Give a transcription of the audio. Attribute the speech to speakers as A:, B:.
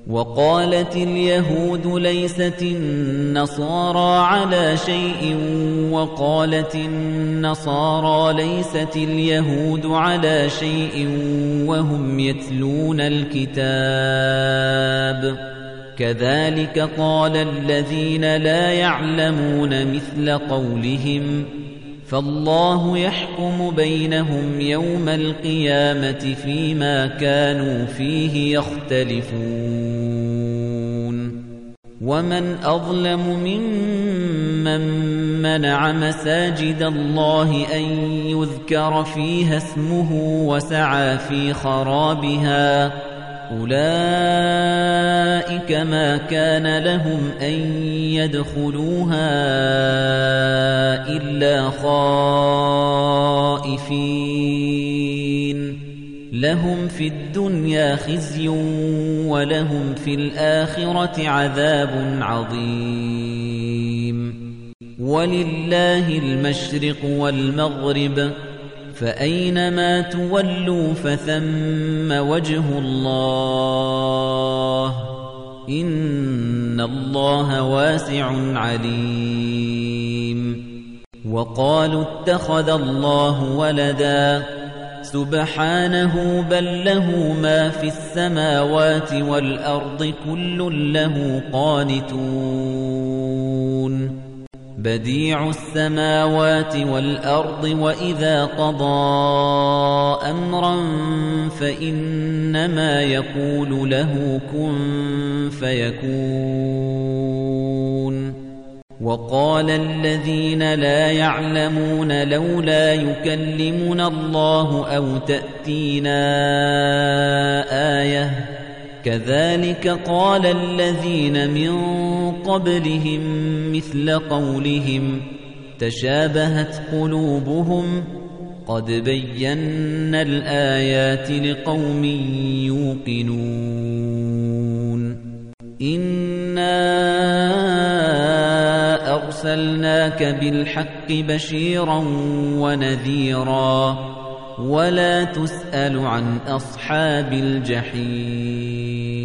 A: وقالت اليهود ليست النصارى على شيء وقالت النصارى ليست اليهود على شيء وهم يتلون الكتاب كذلك قال الذين لا يعلمون مثل قولهم فالله يحكم بينهم يوم القيامة فيما كانوا فيه يختلفون ومن أظلم ممن منع مساجد الله أن يذكر فيها اسمه وسعى في خرابها أولئك ما كان لهم أن يدخلوها إلا خائفين لهم في الدنيا خزي ولهم في الآخرة عذاب عظيم ولله المشرق والمغرب فأينما تولوا فثم وجه الله إن الله واسع عليم وقالوا اتخذ الله ولدا سبحانه بل له ما في السماوات والأرض كل له قانتون بديع السماوات والأرض وإذا قضى أمرا فإنما يقول له كن فيكون وقال الذين لا يعلمون لولا يكلمنا الله أو تأتينا آية كذلك قال الذين من قبلهم مثل قولهم تشابهت قلوبهم قد بينا الآيات لقوم يوقنون إنا أرسلناك بالحق بشيرا ونذيرا ولا تسأل عن أصحاب الجحيم